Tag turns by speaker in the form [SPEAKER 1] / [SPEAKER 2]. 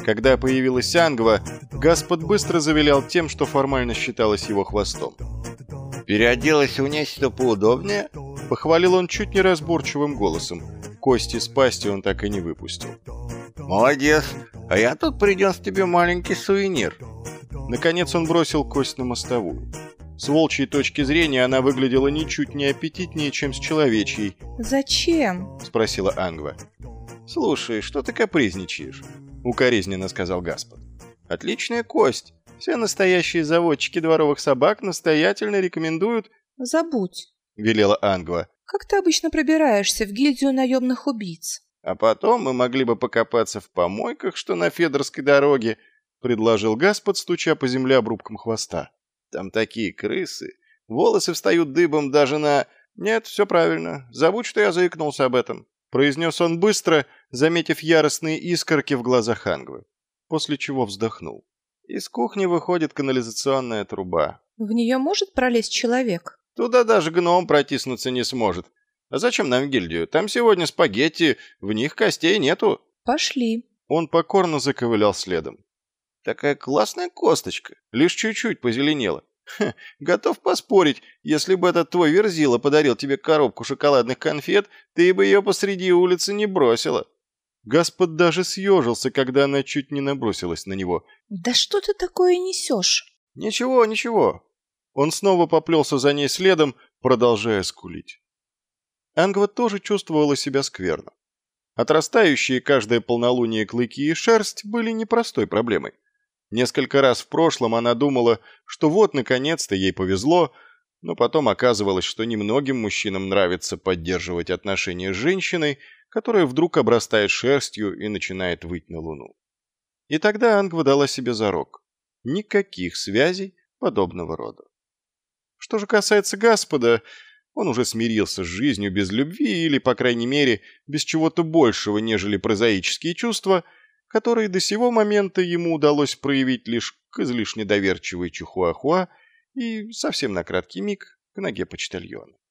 [SPEAKER 1] Когда появилась Ангва, Гаспод быстро завилял тем, что формально считалось его хвостом.
[SPEAKER 2] «Переоделась в нечто поудобнее?»
[SPEAKER 1] — похвалил он чуть неразборчивым голосом. Кости с пасти он так и не выпустил.
[SPEAKER 2] «Молодец! А я тут принес тебе маленький сувенир».
[SPEAKER 1] Наконец он бросил кость на мостовую. С волчьей точки зрения она выглядела ничуть не аппетитнее, чем с человечьей.
[SPEAKER 3] «Зачем?» —
[SPEAKER 1] спросила Ангва. «Слушай, что ты капризничаешь?» — укоризненно сказал Гаспод. «Отличная кость. Все настоящие заводчики дворовых собак настоятельно рекомендуют...»
[SPEAKER 3] «Забудь»,
[SPEAKER 1] — велела Ангва.
[SPEAKER 3] «Как ты обычно пробираешься в гильдию наемных убийц?»
[SPEAKER 1] «А потом мы могли бы покопаться в помойках, что на Федорской дороге», — предложил Гаспод, стуча по земле обрубком хвоста. «Там такие крысы. Волосы встают дыбом даже на... Нет, все правильно. Забудь, что я заикнулся об этом», — произнес он быстро, заметив яростные искорки в глазах Ангвы. После чего вздохнул. Из кухни выходит канализационная труба.
[SPEAKER 3] «В нее может пролезть человек?»
[SPEAKER 1] «Туда даже гном протиснуться не сможет. А зачем нам в гильдию? Там сегодня спагетти, в них костей нету».
[SPEAKER 3] «Пошли».
[SPEAKER 1] Он покорно заковылял следом. «Такая классная косточка, лишь чуть-чуть позеленела. Ха, готов поспорить, если бы этот твой Верзила подарил тебе коробку шоколадных конфет, ты бы ее посреди улицы не бросила». Гаспод даже съежился, когда она чуть не набросилась на него.
[SPEAKER 3] «Да что ты такое несешь?»
[SPEAKER 1] «Ничего, ничего». Он снова поплелся за ней следом, продолжая скулить. Ангва тоже чувствовала себя скверно. Отрастающие каждое полнолуние клыки и шерсть были непростой проблемой. Несколько раз в прошлом она думала, что вот, наконец-то, ей повезло, но потом оказывалось, что немногим мужчинам нравится поддерживать отношения с женщиной, которая вдруг обрастает шерстью и начинает выть на луну. И тогда Ангва дала себе зарок. Никаких связей подобного рода. Что же касается Гаспода, он уже смирился с жизнью без любви или, по крайней мере, без чего-то большего, нежели прозаические чувства, которые до сего момента ему удалось проявить лишь к излишне доверчивой Чихуахуа и совсем на краткий миг к ноге почтальона.